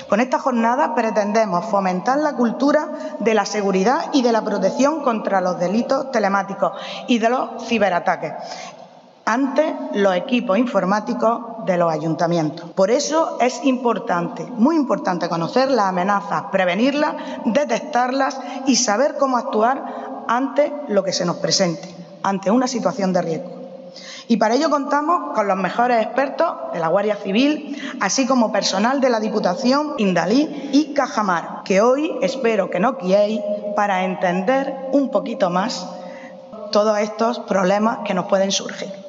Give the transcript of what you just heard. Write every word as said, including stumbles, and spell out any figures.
Con esta jornada pretendemos fomentar la cultura de la seguridad y de la protección contra los delitos telemáticos y de los ciberataques ante los equipos informáticos de los ayuntamientos. Por eso es importante, muy importante, conocer las amenazas, prevenirlas, detectarlas y saber cómo actuar ante lo que se nos presente, ante una situación de riesgo. Y para ello contamos con los mejores expertos de la Guardia Civil, así como personal de la Diputación, Indalí y Cajamar, que hoy espero que nos guiéis para entender un poquito más todos estos problemas que nos pueden surgir.